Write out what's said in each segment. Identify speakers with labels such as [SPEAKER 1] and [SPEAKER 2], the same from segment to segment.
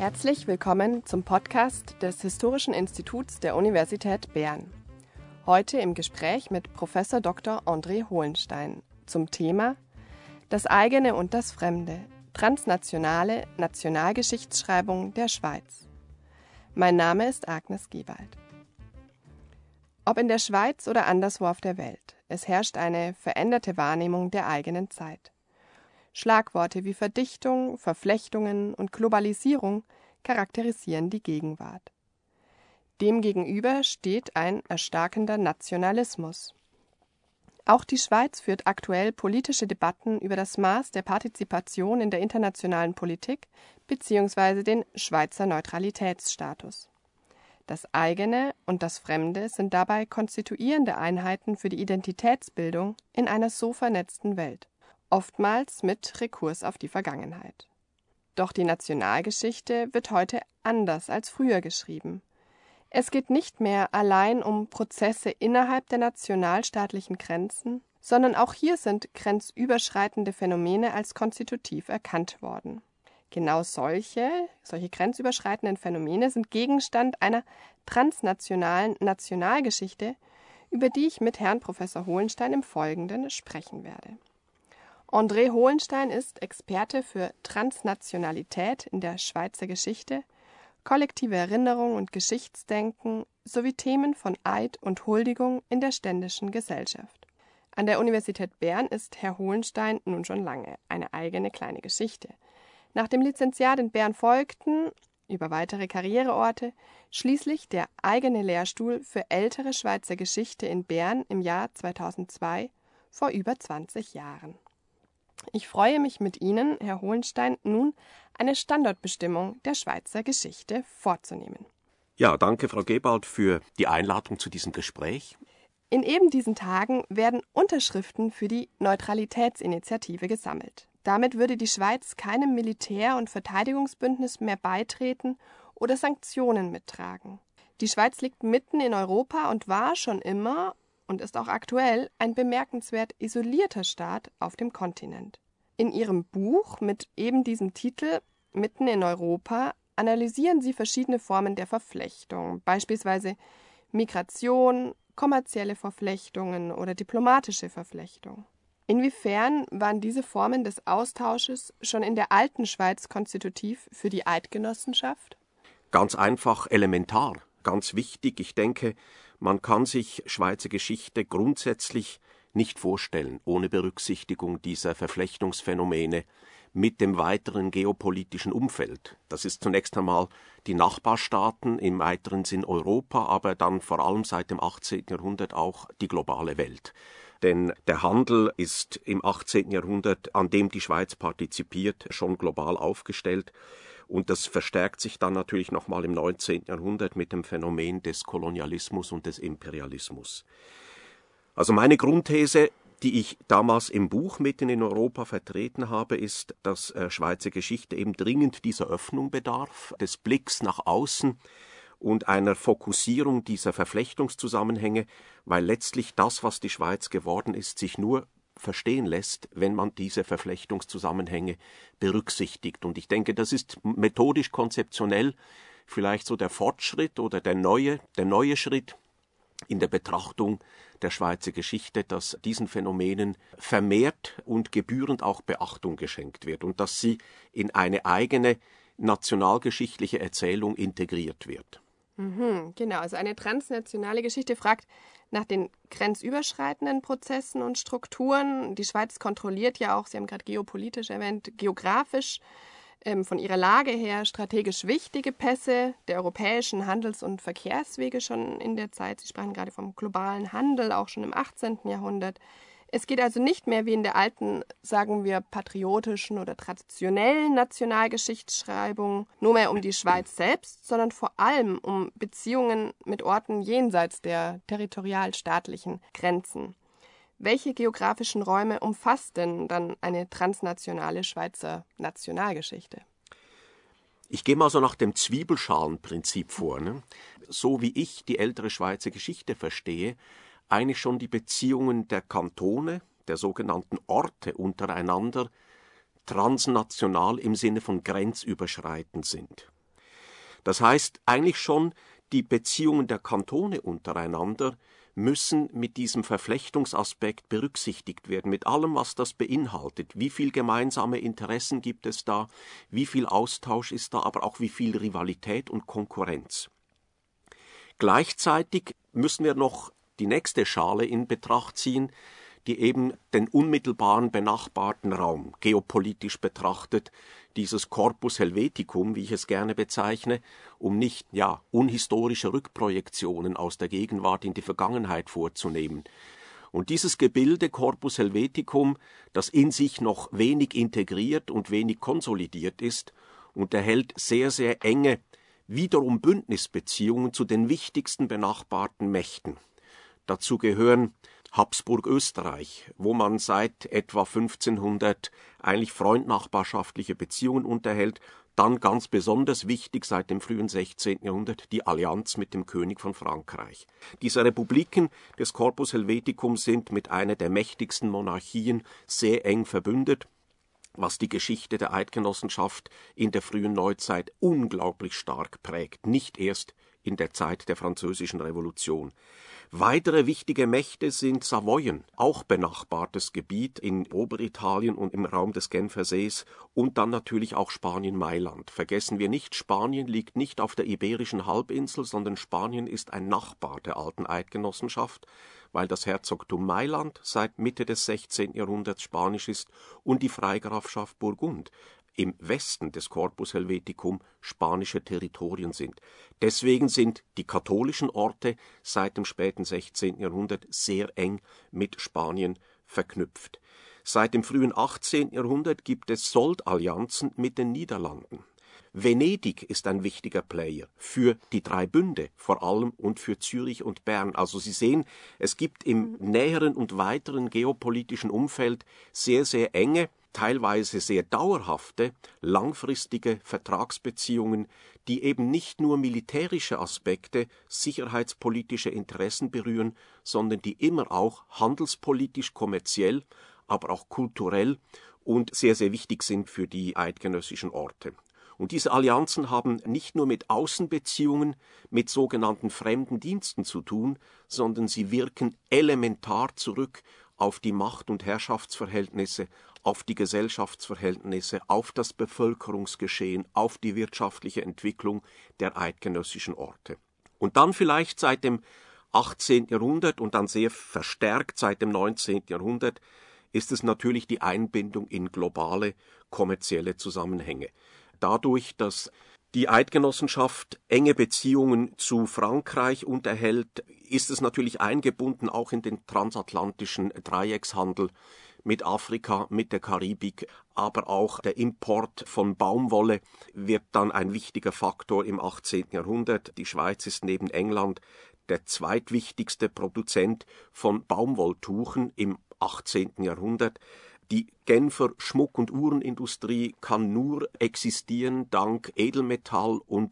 [SPEAKER 1] Herzlich willkommen zum Podcast des Historischen Instituts der Universität Bern. Heute im Gespräch mit Prof. Dr. André Hohenstein zum Thema Das eigene und das Fremde – transnationale Nationalgeschichtsschreibung der Schweiz. Mein Name ist Agnes Gewald. Ob in der Schweiz oder anderswo auf der Welt, es herrscht eine veränderte Wahrnehmung der eigenen Zeit. Schlagworte wie Verdichtung, Verflechtungen und Globalisierung charakterisieren die Gegenwart. Demgegenüber steht ein erstarkender Nationalismus. Auch die Schweiz führt aktuell politische Debatten über das Maß der Partizipation in der internationalen Politik bzw. den Schweizer Neutralitätsstatus. Das eigene und das Fremde sind dabei konstituierende Einheiten für die Identitätsbildung in einer so vernetzten Welt, oftmals mit Rekurs auf die Vergangenheit. Doch die Nationalgeschichte wird heute anders als früher geschrieben. Es geht nicht mehr allein um Prozesse innerhalb der nationalstaatlichen Grenzen, sondern auch hier sind grenzüberschreitende Phänomene als konstitutiv erkannt worden. Genau solche grenzüberschreitenden Phänomene sind Gegenstand einer transnationalen Nationalgeschichte, über die ich mit Herrn Prof. Hohenstein im Folgenden sprechen werde. André Hohenstein ist Experte für Transnationalität in der Schweizer Geschichte, kollektive Erinnerung und Geschichtsdenken sowie Themen von Eid und Huldigung in der ständischen Gesellschaft. An der Universität Bern ist Herr Hohenstein nun schon lange eine eigene kleine Geschichte. Nach dem Lizenziat in Bern folgten, über weitere Karriereorte, schließlich der eigene Lehrstuhl für ältere Schweizer Geschichte in Bern im Jahr 2002, vor über 20 Jahren. Ich freue mich mit Ihnen, Herr Hohenstein, nun eine Standortbestimmung der Schweizer Geschichte vorzunehmen.
[SPEAKER 2] Ja, danke, Frau Gewald, für die Einladung zu diesem Gespräch.
[SPEAKER 1] In eben diesen Tagen werden Unterschriften für die Neutralitätsinitiative gesammelt. Damit würde die Schweiz keinem Militär- und Verteidigungsbündnis mehr beitreten oder Sanktionen mittragen. Die Schweiz liegt mitten in Europa und war schon immer und ist auch aktuell ein bemerkenswert isolierter Staat auf dem Kontinent. In Ihrem Buch mit eben diesem Titel Mitten in Europa analysieren Sie verschiedene Formen der Verflechtung, beispielsweise Migration, kommerzielle Verflechtungen oder diplomatische Verflechtung. Inwiefern waren diese Formen des Austausches schon in der alten Schweiz konstitutiv für die Eidgenossenschaft?
[SPEAKER 2] Ganz einfach, elementar, ganz wichtig. Ich denke, man kann sich Schweizer Geschichte grundsätzlich nicht vorstellen, ohne Berücksichtigung dieser Verflechtungsphänomene mit dem weiteren geopolitischen Umfeld. Das ist zunächst einmal die Nachbarstaaten, im weiteren Sinn Europa, aber dann vor allem seit dem 18. Jahrhundert auch die globale Welt. Denn der Handel ist im 18. Jahrhundert, an dem die Schweiz partizipiert, schon global aufgestellt. Und das verstärkt sich dann natürlich nochmal im 19. Jahrhundert mit dem Phänomen des Kolonialismus und des Imperialismus. Also meine Grundthese, die ich damals im Buch Mitten in Europa vertreten habe, ist, dass Schweizer Geschichte eben dringend dieser Öffnung bedarf, des Blicks nach außen und einer Fokussierung dieser Verflechtungszusammenhänge, weil letztlich das, was die Schweiz geworden ist, sich nur verstehen lässt, wenn man diese Verflechtungszusammenhänge berücksichtigt. Und ich denke, das ist methodisch konzeptionell vielleicht so der Fortschritt oder der neue Schritt in der Betrachtung der Schweizer Geschichte, dass diesen Phänomenen vermehrt und gebührend auch Beachtung geschenkt wird und dass sie in eine eigene nationalgeschichtliche Erzählung integriert wird.
[SPEAKER 1] Genau, also eine transnationale Geschichte fragt nach den grenzüberschreitenden Prozessen und Strukturen. Die Schweiz kontrolliert ja auch, Sie haben gerade geopolitisch erwähnt, geografisch von ihrer Lage her strategisch wichtige Pässe der europäischen Handels- und Verkehrswege schon in der Zeit. Sie sprachen gerade vom globalen Handel, auch schon im 18. Jahrhundert. Es geht also nicht mehr wie in der alten, sagen wir, patriotischen oder traditionellen Nationalgeschichtsschreibung nur mehr um die Schweiz selbst, sondern vor allem um Beziehungen mit Orten jenseits der territorialstaatlichen Grenzen. Welche geografischen Räume umfasst denn dann eine transnationale Schweizer Nationalgeschichte?
[SPEAKER 2] Ich gehe mal so nach dem Zwiebelschalenprinzip vor. Ne? So wie ich die ältere Schweizer Geschichte verstehe, eigentlich schon die Beziehungen der Kantone, der sogenannten Orte untereinander, transnational im Sinne von grenzüberschreitend sind. Das heißt eigentlich schon, die Beziehungen der Kantone untereinander müssen mit diesem Verflechtungsaspekt berücksichtigt werden, mit allem, was das beinhaltet. Wie viel gemeinsame Interessen gibt es da, wie viel Austausch ist da, aber auch wie viel Rivalität und Konkurrenz. Gleichzeitig müssen wir noch die nächste Schale in Betracht ziehen, die eben den unmittelbaren benachbarten Raum geopolitisch betrachtet, dieses Corpus Helveticum, wie ich es gerne bezeichne, um nicht unhistorische Rückprojektionen aus der Gegenwart in die Vergangenheit vorzunehmen. Und dieses Gebilde Corpus Helveticum, das in sich noch wenig integriert und wenig konsolidiert ist, unterhält sehr, sehr enge, wiederum Bündnisbeziehungen zu den wichtigsten benachbarten Mächten. Dazu gehören Habsburg-Österreich, wo man seit etwa 1500 eigentlich freundnachbarschaftliche Beziehungen unterhält, dann ganz besonders wichtig seit dem frühen 16. Jahrhundert die Allianz mit dem König von Frankreich. Diese Republiken des Corpus Helveticum sind mit einer der mächtigsten Monarchien sehr eng verbündet, was die Geschichte der Eidgenossenschaft in der frühen Neuzeit unglaublich stark prägt, nicht erst in der Zeit der Französischen Revolution. Weitere wichtige Mächte sind Savoyen, auch benachbartes Gebiet in Oberitalien und im Raum des Genfersees, und dann natürlich auch Spanien-Mailand. Vergessen wir nicht, Spanien liegt nicht auf der Iberischen Halbinsel, sondern Spanien ist ein Nachbar der alten Eidgenossenschaft, weil das Herzogtum Mailand seit Mitte des 16. Jahrhunderts spanisch ist und die Freigrafschaft Burgund im Westen des Corpus Helveticum spanische Territorien sind. Deswegen sind die katholischen Orte seit dem späten 16. Jahrhundert sehr eng mit Spanien verknüpft. Seit dem frühen 18. Jahrhundert gibt es Soldallianzen mit den Niederlanden. Venedig ist ein wichtiger Player für die drei Bünde vor allem und für Zürich und Bern. Also Sie sehen, es gibt im näheren und weiteren geopolitischen Umfeld sehr, sehr enge, teilweise sehr dauerhafte, langfristige Vertragsbeziehungen, die eben nicht nur militärische Aspekte, sicherheitspolitische Interessen berühren, sondern die immer auch handelspolitisch, kommerziell, aber auch kulturell und sehr, sehr wichtig sind für die eidgenössischen Orte. Und diese Allianzen haben nicht nur mit Außenbeziehungen, mit sogenannten fremden Diensten zu tun, sondern sie wirken elementar zurück auf die Macht- und Herrschaftsverhältnisse, auf die Gesellschaftsverhältnisse, auf das Bevölkerungsgeschehen, auf die wirtschaftliche Entwicklung der eidgenössischen Orte. Und dann vielleicht seit dem 18. Jahrhundert und dann sehr verstärkt seit dem 19. Jahrhundert ist es natürlich die Einbindung in globale kommerzielle Zusammenhänge. Dadurch, dass die Eidgenossenschaft enge Beziehungen zu Frankreich unterhält, ist es natürlich eingebunden auch in den transatlantischen Dreieckshandel mit Afrika, mit der Karibik, aber auch der Import von Baumwolle wird dann ein wichtiger Faktor im 18. Jahrhundert. Die Schweiz ist neben England der zweitwichtigste Produzent von Baumwolltuchen im 18. Jahrhundert. Die Genfer Schmuck- und Uhrenindustrie kann nur existieren dank Edelmetall- und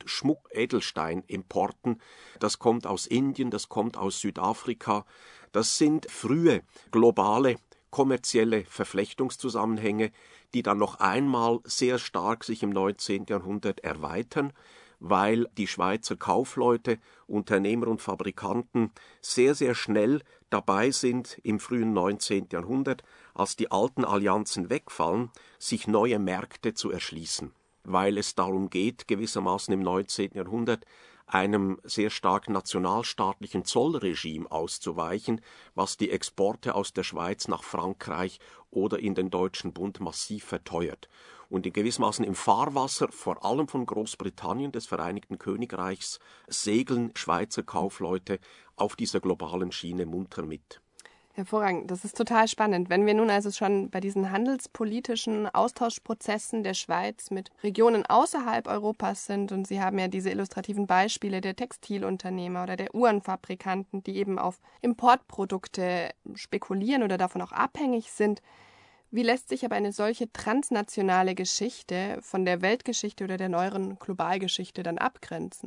[SPEAKER 2] Schmuck-Edelstein-Importen. Das kommt aus Indien, das kommt aus Südafrika. Das sind frühe globale kommerzielle Verflechtungszusammenhänge, die dann noch einmal sehr stark sich im 19. Jahrhundert erweitern, weil die Schweizer Kaufleute, Unternehmer und Fabrikanten sehr, sehr schnell dabei sind, im frühen 19. Jahrhundert, als die alten Allianzen wegfallen, sich neue Märkte zu erschließen, weil es darum geht, gewissermaßen im 19. Jahrhundert einem sehr stark nationalstaatlichen Zollregime auszuweichen, was die Exporte aus der Schweiz nach Frankreich oder in den Deutschen Bund massiv verteuert. Und in gewissermaßen im Fahrwasser, vor allem von Großbritannien, des Vereinigten Königreichs, segeln Schweizer Kaufleute auf dieser globalen Schiene munter mit.
[SPEAKER 1] Hervorragend, das ist total spannend. Wenn wir nun also schon bei diesen handelspolitischen Austauschprozessen der Schweiz mit Regionen außerhalb Europas sind, und Sie haben ja diese illustrativen Beispiele der Textilunternehmer oder der Uhrenfabrikanten, die eben auf Importprodukte spekulieren oder davon auch abhängig sind, wie lässt sich aber eine solche transnationale Geschichte von der Weltgeschichte oder der neueren Globalgeschichte dann abgrenzen?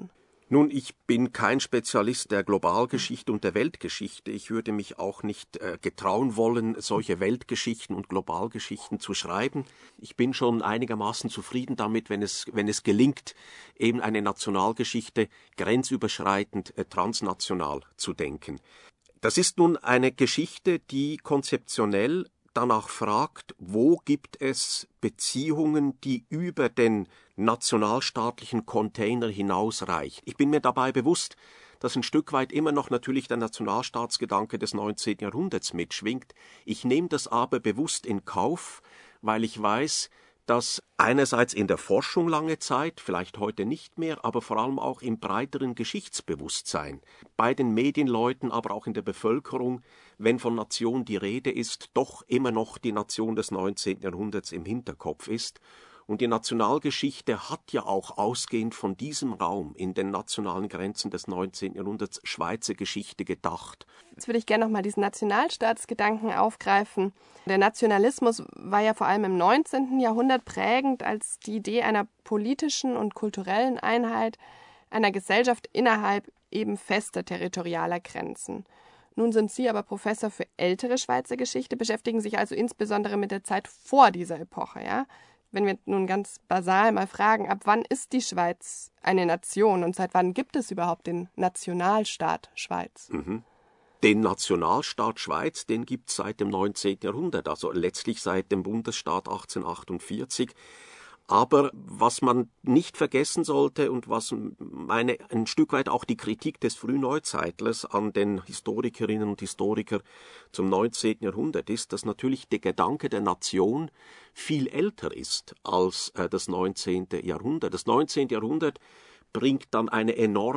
[SPEAKER 2] Nun, ich bin kein Spezialist der Globalgeschichte und der Weltgeschichte. Ich würde mich auch nicht getrauen wollen, solche Weltgeschichten und Globalgeschichten zu schreiben. Ich bin schon einigermaßen zufrieden damit, wenn es gelingt, eben eine Nationalgeschichte grenzüberschreitend, transnational zu denken. Das ist nun eine Geschichte, die konzeptionell danach fragt, wo gibt es Beziehungen, die über den nationalstaatlichen Container hinausreicht. Ich bin mir dabei bewusst, dass ein Stück weit immer noch natürlich der Nationalstaatsgedanke des 19. Jahrhunderts mitschwingt. Ich nehme das aber bewusst in Kauf, weil ich weiß, dass einerseits in der Forschung lange Zeit, vielleicht heute nicht mehr, aber vor allem auch im breiteren Geschichtsbewusstsein, bei den Medienleuten, aber auch in der Bevölkerung, wenn von Nation die Rede ist, doch immer noch die Nation des 19. Jahrhunderts im Hinterkopf ist. Und die Nationalgeschichte hat ja auch ausgehend von diesem Raum in den nationalen Grenzen des 19. Jahrhunderts Schweizer Geschichte gedacht.
[SPEAKER 1] Jetzt würde ich gerne nochmal diesen Nationalstaatsgedanken aufgreifen. Der Nationalismus war ja vor allem im 19. Jahrhundert prägend als die Idee einer politischen und kulturellen Einheit einer Gesellschaft innerhalb eben fester territorialer Grenzen. Nun sind Sie aber Professor für ältere Schweizer Geschichte, beschäftigen sich also insbesondere mit der Zeit vor dieser Epoche, ja? Wenn wir nun ganz basal mal fragen, ab wann ist die Schweiz eine Nation und seit wann gibt es überhaupt den Nationalstaat Schweiz?
[SPEAKER 2] Den Nationalstaat Schweiz, den gibt es seit dem 19. Jahrhundert, also letztlich seit dem Bundesstaat 1848. Aber was man nicht vergessen sollte und was ein Stück weit auch die Kritik des Frühneuzeitlers an den Historikerinnen und Historikern zum 19. Jahrhundert ist, dass natürlich der Gedanke der Nation viel älter ist als das 19. Jahrhundert. Das 19. Jahrhundert bringt dann einen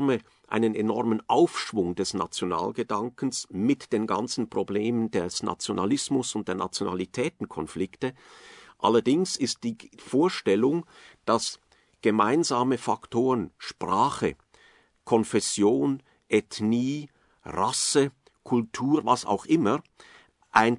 [SPEAKER 2] enormen Aufschwung des Nationalgedankens mit den ganzen Problemen des Nationalismus und der Nationalitätenkonflikte. Allerdings ist die Vorstellung, dass gemeinsame Faktoren Sprache, Konfession, Ethnie, Rasse, Kultur, was auch immer, ein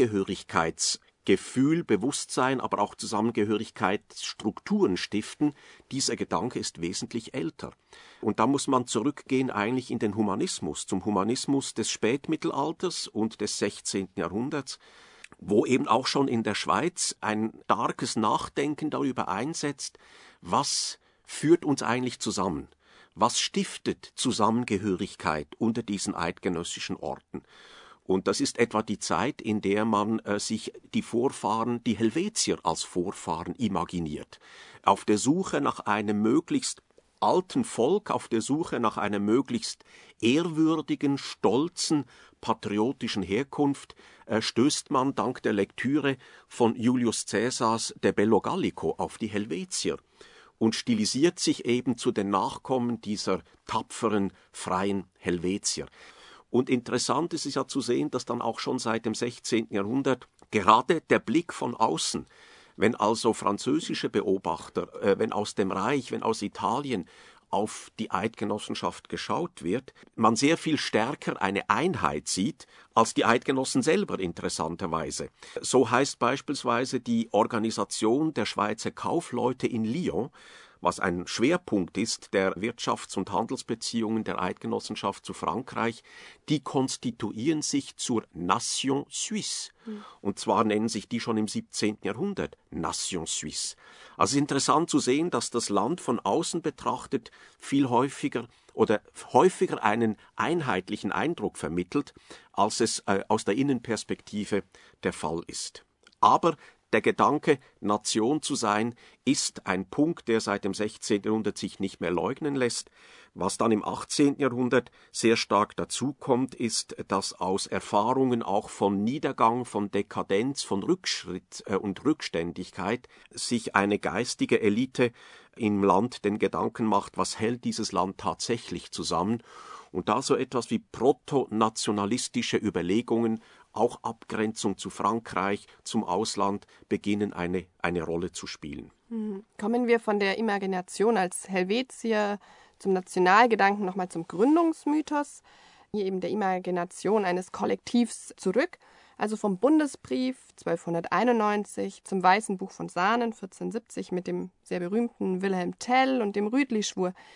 [SPEAKER 2] Zusammengehörigkeitsgefühl, Bewusstsein, aber auch Zusammengehörigkeitsstrukturen stiften, dieser Gedanke ist wesentlich älter. Und da muss man zurückgehen eigentlich in den Humanismus, zum Humanismus des Spätmittelalters und des 16. Jahrhunderts, wo eben auch schon in der Schweiz ein starkes Nachdenken darüber einsetzt, was führt uns eigentlich zusammen? Was stiftet Zusammengehörigkeit unter diesen eidgenössischen Orten? Und das ist etwa die Zeit, in der man sich die Helvetier als Vorfahren imaginiert. Auf der Suche nach einem möglichst alten Volk, auf der Suche nach einer möglichst ehrwürdigen, stolzen, patriotischen Herkunft, stößt man dank der Lektüre von Julius Caesars De Bello Gallico auf die Helvetier und stilisiert sich eben zu den Nachkommen dieser tapferen, freien Helvetier. Und interessant ist es ja zu sehen, dass dann auch schon seit dem 16. Jahrhundert gerade der Blick von außen, wenn also französische Beobachter, wenn aus dem Reich, wenn aus Italien auf die Eidgenossenschaft geschaut wird, man sehr viel stärker eine Einheit sieht, als die Eidgenossen selber interessanterweise. So heißt beispielsweise die Organisation der Schweizer Kaufleute in Lyon, was ein Schwerpunkt ist der Wirtschafts- und Handelsbeziehungen der Eidgenossenschaft zu Frankreich, die konstituieren sich zur Nation Suisse. Und zwar nennen sich die schon im 17. Jahrhundert Nation Suisse. Also es ist interessant zu sehen, dass das Land von außen betrachtet viel häufiger einen einheitlichen Eindruck vermittelt, als es aus der Innenperspektive der Fall ist. Aber der Gedanke, Nation zu sein, ist ein Punkt, der seit dem 16. Jahrhundert sich nicht mehr leugnen lässt. Was dann im 18. Jahrhundert sehr stark dazukommt, ist, dass aus Erfahrungen auch von Niedergang, von Dekadenz, von Rückschritt und Rückständigkeit sich eine geistige Elite im Land den Gedanken macht, was hält dieses Land tatsächlich zusammen? Und da so etwas wie protonationalistische Überlegungen, auch Abgrenzung zu Frankreich, zum Ausland, beginnen eine Rolle zu spielen.
[SPEAKER 1] Kommen wir von der Imagination als Helvetier zum Nationalgedanken nochmal zum Gründungsmythos, hier eben der Imagination eines Kollektivs zurück, also vom Bundesbrief 1291 zum Weißen Buch von Saanen 1470 mit dem sehr berühmten Wilhelm Tell und dem Rütli-Schwur.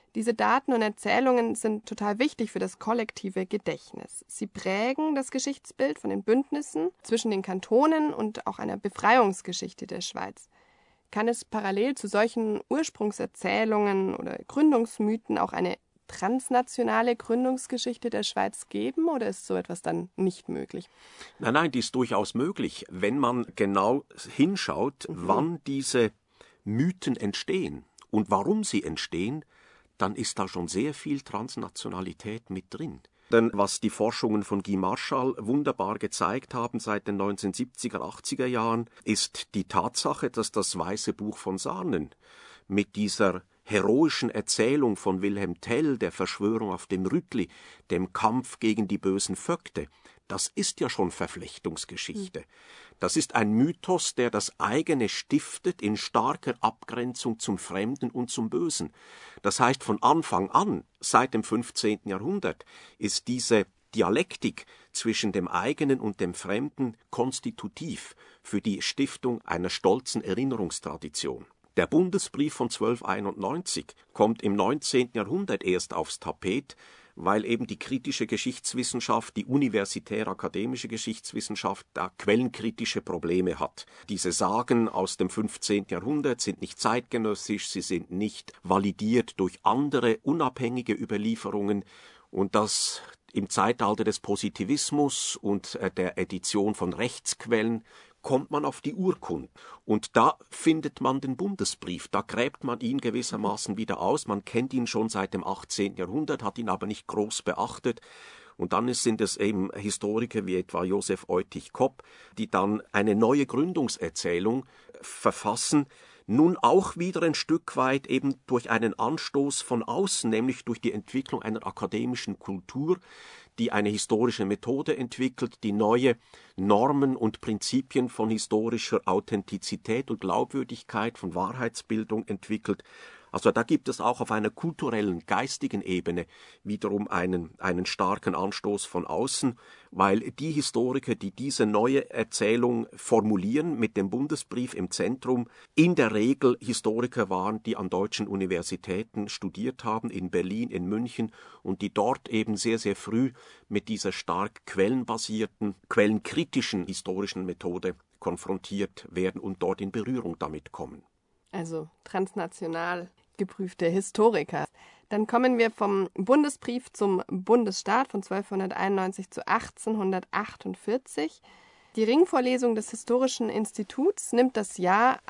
[SPEAKER 1] Diese Daten und Erzählungen sind total wichtig für das kollektive Gedächtnis. Sie prägen das Geschichtsbild von den Bündnissen zwischen den Kantonen und auch einer Befreiungsgeschichte der Schweiz. Kann es parallel zu solchen Ursprungserzählungen oder Gründungsmythen auch eine transnationale Gründungsgeschichte der Schweiz geben oder ist so etwas dann nicht möglich?
[SPEAKER 2] Nein, die ist durchaus möglich, wenn man genau hinschaut, wann diese Mythen entstehen und warum sie entstehen, dann ist da schon sehr viel Transnationalität mit drin. Denn was die Forschungen von Guy Marchal wunderbar gezeigt haben seit den 1970er, 80er Jahren, ist die Tatsache, dass das Weiße Buch von Sarnen mit dieser heroischen Erzählung von Wilhelm Tell, der Verschwörung auf dem Rütli, dem Kampf gegen die bösen Vögte, das ist ja schon Verflechtungsgeschichte. Das ist ein Mythos, der das eigene stiftet in starker Abgrenzung zum Fremden und zum Bösen. Das heißt, von Anfang an, seit dem 15. Jahrhundert, ist diese Dialektik zwischen dem eigenen und dem Fremden konstitutiv für die Stiftung einer stolzen Erinnerungstradition. Der Bundesbrief von 1291 kommt im 19. Jahrhundert erst aufs Tapet, weil eben die kritische Geschichtswissenschaft, die universitär-akademische Geschichtswissenschaft, da quellenkritische Probleme hat. Diese Sagen aus dem 15. Jahrhundert sind nicht zeitgenössisch, sie sind nicht validiert durch andere unabhängige Überlieferungen und das im Zeitalter des Positivismus und der Edition von Rechtsquellen kommt man auf die Urkunden. Und da findet man den Bundesbrief, da gräbt man ihn gewissermaßen wieder aus. Man kennt ihn schon seit dem 18. Jahrhundert, hat ihn aber nicht groß beachtet. Und dann sind es eben Historiker wie etwa Josef Eutig-Kopp, die dann eine neue Gründungserzählung verfassen, nun auch wieder ein Stück weit eben durch einen Anstoß von außen, nämlich durch die Entwicklung einer akademischen Kultur, die eine historische Methode entwickelt, die neue Normen und Prinzipien von historischer Authentizität und Glaubwürdigkeit, von Wahrheitsbildung entwickelt. Also da gibt es auch auf einer kulturellen, geistigen Ebene wiederum einen starken Anstoß von außen, weil die Historiker, die diese neue Erzählung formulieren, mit dem Bundesbrief im Zentrum, in der Regel Historiker waren, die an deutschen Universitäten studiert haben, in Berlin, in München, und die dort eben sehr, sehr früh mit dieser stark quellenbasierten, quellenkritischen historischen Methode konfrontiert werden und dort in Berührung damit kommen.
[SPEAKER 1] Also transnational geprüfte Historiker. Dann kommen wir vom Bundesbrief zum Bundesstaat von 1291 zu 1848. Die Ringvorlesung des Historischen Instituts nimmt das Jahr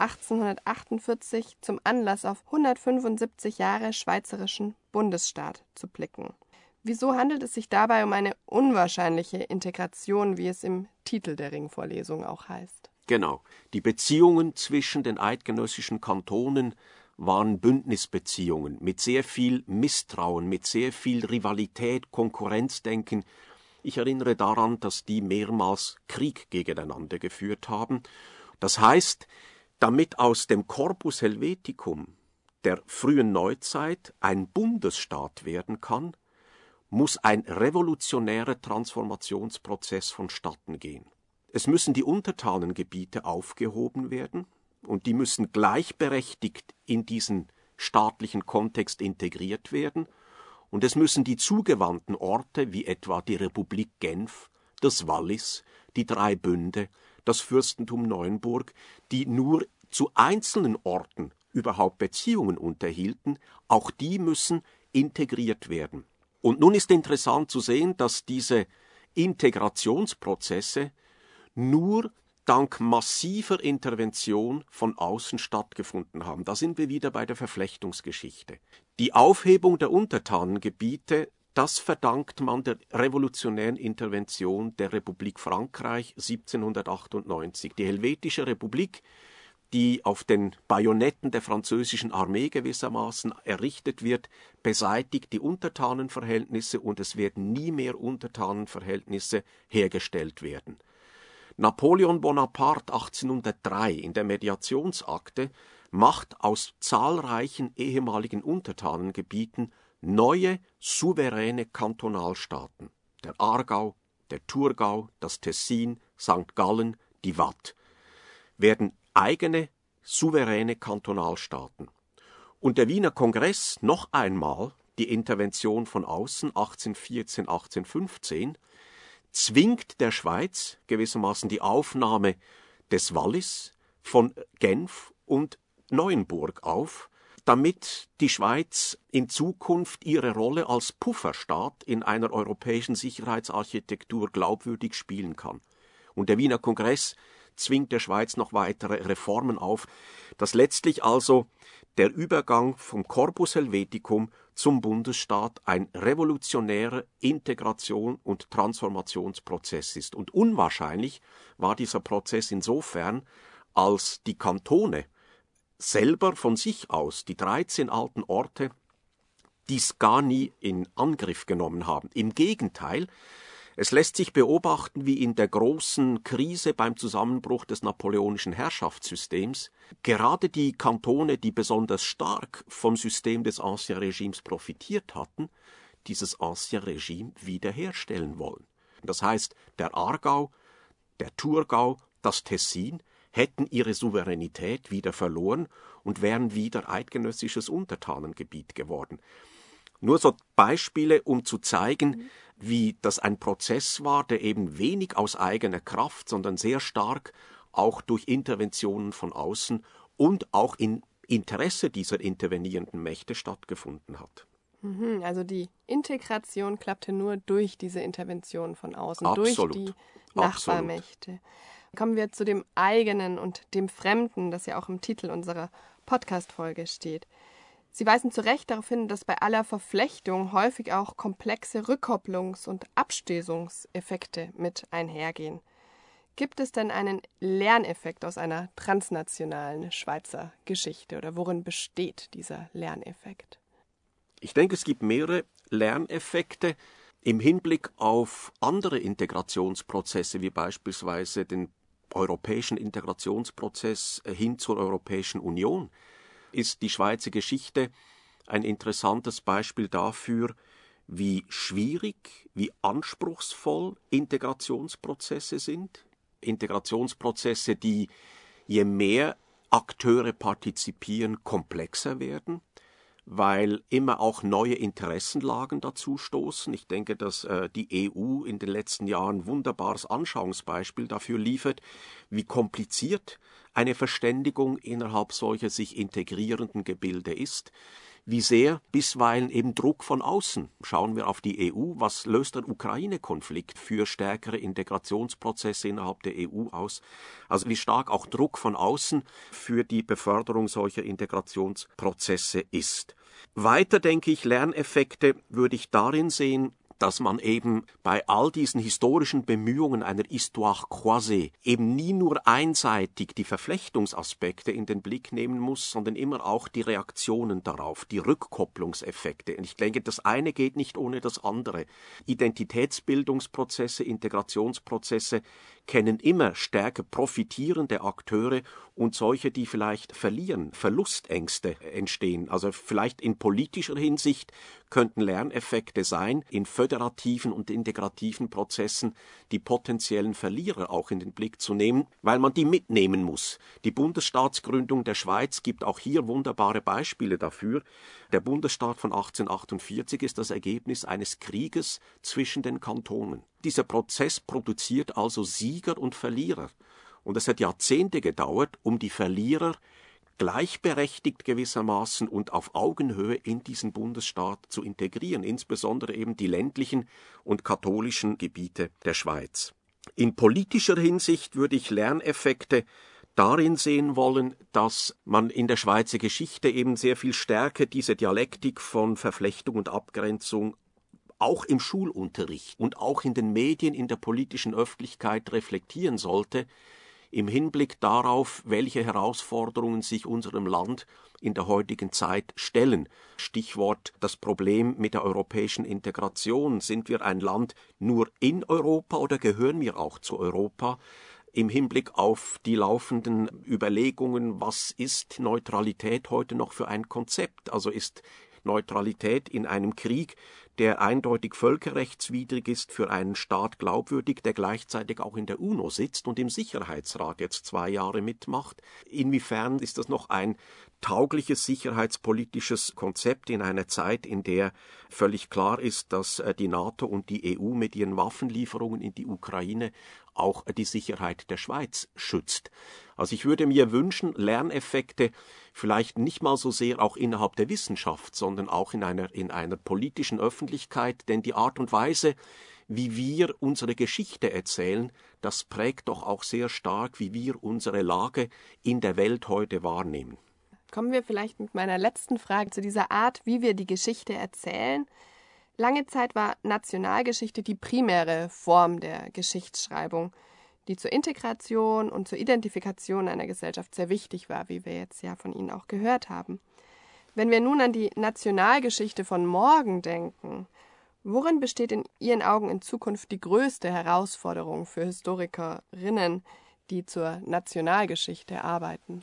[SPEAKER 1] 1848 zum Anlass, auf 175 Jahre schweizerischen Bundesstaat zu blicken. Wieso handelt es sich dabei um eine unwahrscheinliche Integration, wie es im Titel der Ringvorlesung auch heißt?
[SPEAKER 2] Genau. Die Beziehungen zwischen den eidgenössischen Kantonen waren Bündnisbeziehungen mit sehr viel Misstrauen, mit sehr viel Rivalität, Konkurrenzdenken. Ich erinnere daran, dass die mehrmals Krieg gegeneinander geführt haben. Das heißt, damit aus dem Corpus Helveticum der frühen Neuzeit ein Bundesstaat werden kann, muss ein revolutionärer Transformationsprozess vonstatten gehen. Es müssen die Untertanengebiete aufgehoben werden und die müssen gleichberechtigt in diesen staatlichen Kontext integriert werden und es müssen die zugewandten Orte wie etwa die Republik Genf, das Wallis, die drei Bünde, das Fürstentum Neuenburg, die nur zu einzelnen Orten überhaupt Beziehungen unterhielten, auch die müssen integriert werden. Und nun ist interessant zu sehen, dass diese Integrationsprozesse nur dank massiver Intervention von außen stattgefunden haben. Da sind wir wieder bei der Verflechtungsgeschichte. Die Aufhebung der Untertanengebiete, das verdankt man der revolutionären Intervention der Republik Frankreich 1798. Die Helvetische Republik, die auf den Bajonetten der französischen Armee gewissermaßen errichtet wird, beseitigt die Untertanenverhältnisse und es werden nie mehr Untertanenverhältnisse hergestellt werden. Napoleon Bonaparte 1803 in der Mediationsakte macht aus zahlreichen ehemaligen Untertanengebieten neue souveräne Kantonalstaaten. Der Aargau, der Thurgau, das Tessin, St. Gallen, die Waadt werden eigene souveräne Kantonalstaaten. Und der Wiener Kongress noch einmal, die Intervention von außen 1814, 1815, zwingt der Schweiz gewissermaßen die Aufnahme des Wallis, von Genf und Neuenburg auf, damit die Schweiz in Zukunft ihre Rolle als Pufferstaat in einer europäischen Sicherheitsarchitektur glaubwürdig spielen kann. Und der Wiener Kongress zwingt der Schweiz noch weitere Reformen auf, dass letztlich also der Übergang vom Corpus Helveticum zum Bundesstaat ein revolutionärer Integration- und Transformationsprozess ist. Und unwahrscheinlich war dieser Prozess insofern, als die Kantone selber von sich aus, die 13 alten Orte, dies gar nie in Angriff genommen haben. Im Gegenteil, es lässt sich beobachten, wie in der großen Krise beim Zusammenbruch des napoleonischen Herrschaftssystems gerade die Kantone, die besonders stark vom System des Ancien Regimes profitiert hatten, dieses Ancien Regime wiederherstellen wollen. Das heißt, der Aargau, der Thurgau, das Tessin hätten ihre Souveränität wieder verloren und wären wieder eidgenössisches Untertanengebiet geworden. Nur so Beispiele, um zu zeigen, wie das ein Prozess war, der eben wenig aus eigener Kraft, sondern sehr stark auch durch Interventionen von außen und auch im Interesse dieser intervenierenden Mächte stattgefunden hat.
[SPEAKER 1] Also die Integration klappte nur durch diese Intervention von außen,
[SPEAKER 2] Absolut.
[SPEAKER 1] durch die Nachbarmächte. Absolut. Kommen wir zu dem Eigenen und dem Fremden, das ja auch im Titel unserer Podcast-Folge steht. Sie weisen zu Recht darauf hin, dass bei aller Verflechtung häufig auch komplexe Rückkopplungs- und Abstößungseffekte mit einhergehen. Gibt es denn einen Lerneffekt aus einer transnationalen Schweizer Geschichte oder worin besteht dieser Lerneffekt?
[SPEAKER 2] Ich denke, es gibt mehrere Lerneffekte im Hinblick auf andere Integrationsprozesse, wie beispielsweise den europäischen Integrationsprozess hin zur Europäischen Union. Ist die Schweizer Geschichte ein interessantes Beispiel dafür, wie schwierig, wie anspruchsvoll Integrationsprozesse sind. Integrationsprozesse, die je mehr Akteure partizipieren, komplexer werden, weil immer auch neue Interessenlagen dazu stoßen. Ich denke, dass die EU in den letzten Jahren ein wunderbares Anschauungsbeispiel dafür liefert, wie kompliziert eine Verständigung innerhalb solcher sich integrierenden Gebilde ist, wie sehr bisweilen eben Druck von außen. Schauen wir auf die EU, was löst der Ukraine-Konflikt für stärkere Integrationsprozesse innerhalb der EU aus? Also wie stark auch Druck von außen für die Beförderung solcher Integrationsprozesse ist. Weiter, denke ich, Lerneffekte würde ich darin sehen, dass man eben bei all diesen historischen Bemühungen einer Histoire croisée eben nie nur einseitig die Verflechtungsaspekte in den Blick nehmen muss, sondern immer auch die Reaktionen darauf, die Rückkopplungseffekte. Und ich denke, das eine geht nicht ohne das andere. Identitätsbildungsprozesse, Integrationsprozesse kennen immer stärker profitierende Akteure und solche, die vielleicht verlieren, Verlustängste entstehen. Also vielleicht in politischer Hinsicht könnten Lerneffekte sein, in föderativen und integrativen Prozessen die potenziellen Verlierer auch in den Blick zu nehmen, weil man die mitnehmen muss. Die Bundesstaatsgründung der Schweiz gibt auch hier wunderbare Beispiele dafür. Der Bundesstaat von 1848 ist das Ergebnis eines Krieges zwischen den Kantonen. Dieser Prozess produziert also Sieger und Verlierer. Und es hat Jahrzehnte gedauert, um die Verlierer gleichberechtigt gewissermaßen und auf Augenhöhe in diesen Bundesstaat zu integrieren, insbesondere eben die ländlichen und katholischen Gebiete der Schweiz. In politischer Hinsicht würde ich Lerneffekte darin sehen wollen, dass man in der Schweizer Geschichte eben sehr viel stärker diese Dialektik von Verflechtung und Abgrenzung auch im Schulunterricht und auch in den Medien, in der politischen Öffentlichkeit reflektieren sollte, im Hinblick darauf, welche Herausforderungen sich unserem Land in der heutigen Zeit stellen. Stichwort das Problem mit der europäischen Integration. Sind wir ein Land nur in Europa oder gehören wir auch zu Europa? Im Hinblick auf die laufenden Überlegungen, was ist Neutralität heute noch für ein Konzept? Also ist Neutralität in einem Krieg, der eindeutig völkerrechtswidrig ist, für einen Staat glaubwürdig, der gleichzeitig auch in der UNO sitzt und im Sicherheitsrat jetzt 2 Jahre mitmacht? Inwiefern ist das noch ein taugliches sicherheitspolitisches Konzept in einer Zeit, in der völlig klar ist, dass die NATO und die EU mit ihren Waffenlieferungen in die Ukraine auch die Sicherheit der Schweiz schützt? Also ich würde mir wünschen, Lerneffekte vielleicht nicht mal so sehr auch innerhalb der Wissenschaft, sondern auch in einer politischen Öffentlichkeit, denn die Art und Weise, wie wir unsere Geschichte erzählen, das prägt doch auch sehr stark, wie wir unsere Lage in der Welt heute wahrnehmen.
[SPEAKER 1] Kommen wir vielleicht mit meiner letzten Frage zu dieser Art, wie wir die Geschichte erzählen. Lange Zeit war Nationalgeschichte die primäre Form der Geschichtsschreibung, die zur Integration und zur Identifikation einer Gesellschaft sehr wichtig war, wie wir jetzt ja von Ihnen auch gehört haben. Wenn wir nun an die Nationalgeschichte von morgen denken, worin besteht in Ihren Augen in Zukunft die größte Herausforderung für Historikerinnen, die zur Nationalgeschichte arbeiten?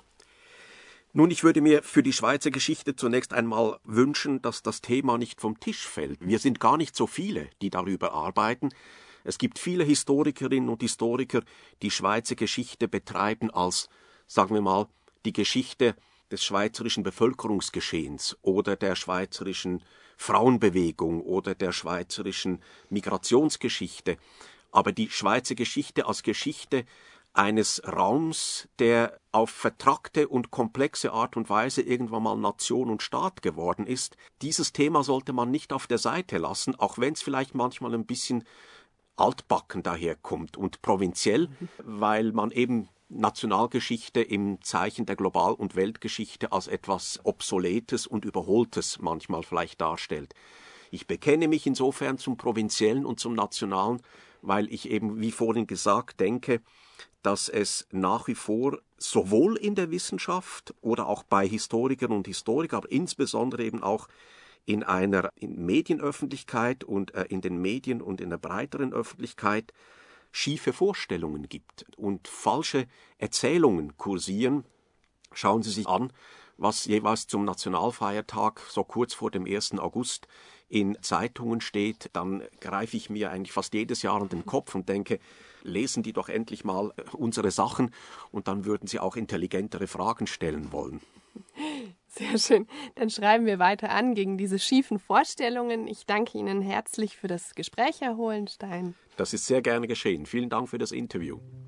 [SPEAKER 2] Nun, ich würde mir für die Schweizer Geschichte zunächst einmal wünschen, dass das Thema nicht vom Tisch fällt. Wir sind gar nicht so viele, die darüber arbeiten. Es gibt viele Historikerinnen und Historiker, die Schweizer Geschichte betreiben als, sagen wir mal, die Geschichte des schweizerischen Bevölkerungsgeschehens oder der schweizerischen Frauenbewegung oder der schweizerischen Migrationsgeschichte. Aber die Schweizer Geschichte als Geschichte eines Raums, der auf vertrackte und komplexe Art und Weise irgendwann mal Nation und Staat geworden ist. Dieses Thema sollte man nicht auf der Seite lassen, auch wenn es vielleicht manchmal ein bisschen altbacken daherkommt und provinziell, weil man eben Nationalgeschichte im Zeichen der Global- und Weltgeschichte als etwas Obsoletes und Überholtes manchmal vielleicht darstellt. Ich bekenne mich insofern zum Provinziellen und zum Nationalen, weil ich eben, wie vorhin gesagt, denke, dass es nach wie vor sowohl in der Wissenschaft oder auch bei Historikern und Historikern, aber insbesondere eben auch in Medienöffentlichkeit und in den Medien und in der breiteren Öffentlichkeit schiefe Vorstellungen gibt und falsche Erzählungen kursieren. Schauen Sie sich an, was jeweils zum Nationalfeiertag so kurz vor dem 1. August in Zeitungen steht, dann greife ich mir eigentlich fast jedes Jahr an den Kopf und denke, lesen die doch endlich mal unsere Sachen und dann würden sie auch intelligentere Fragen stellen wollen.
[SPEAKER 1] Sehr schön. Dann schreiben wir weiter an gegen diese schiefen Vorstellungen. Ich danke Ihnen herzlich für das Gespräch, Herr Hohenstein.
[SPEAKER 2] Das ist sehr gerne geschehen. Vielen Dank für das Interview.